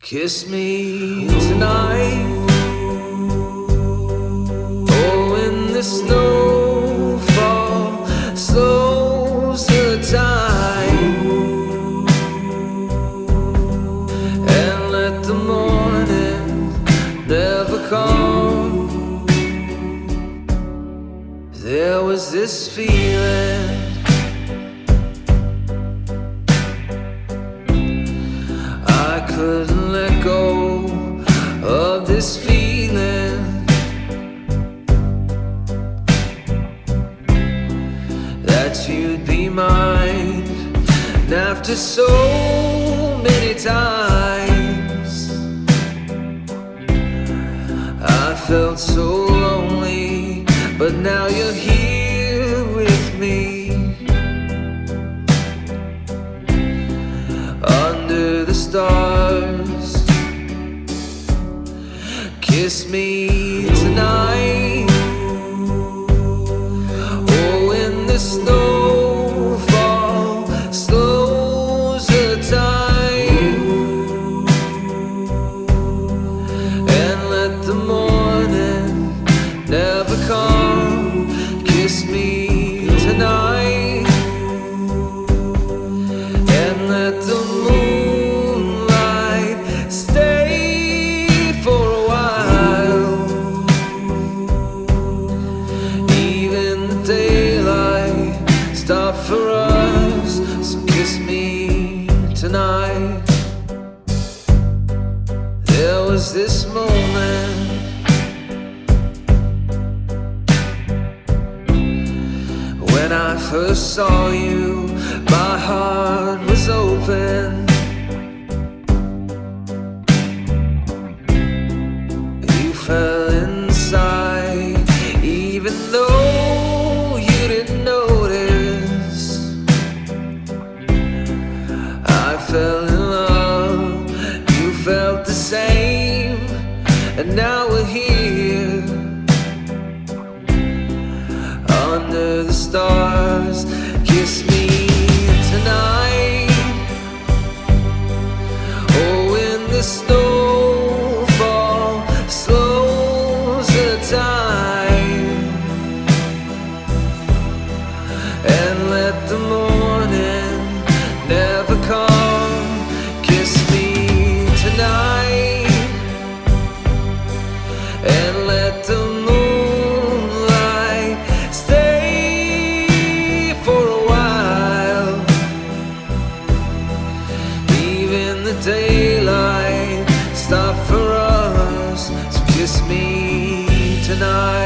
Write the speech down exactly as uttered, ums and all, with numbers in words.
Kiss me tonight. Oh, when the snowfall slows the time, and let the morning never come. There was this feeling I couldn't let go of, this feeling that you'd be mine. And after so many times I felt so lonely, but now you're here with me. Under the stars, kiss me tonight. Oh, when the snowfall slows the time, and let the morning never come. Kiss me tonight, and let the moonlight stay for a while. Even the daylight stopped for us, so kiss me tonight. There was this moment when I first saw you, my heart was open. You fell inside, even though you didn't notice. I fell in love, you felt the same, and now we're here under the stars. Kiss me tonight. Oh, when the snowfall slows the time, and let the morning never come. Kiss me tonight, and let the moonlight stay for a while. Even the daylight stopped for us, so kiss me tonight.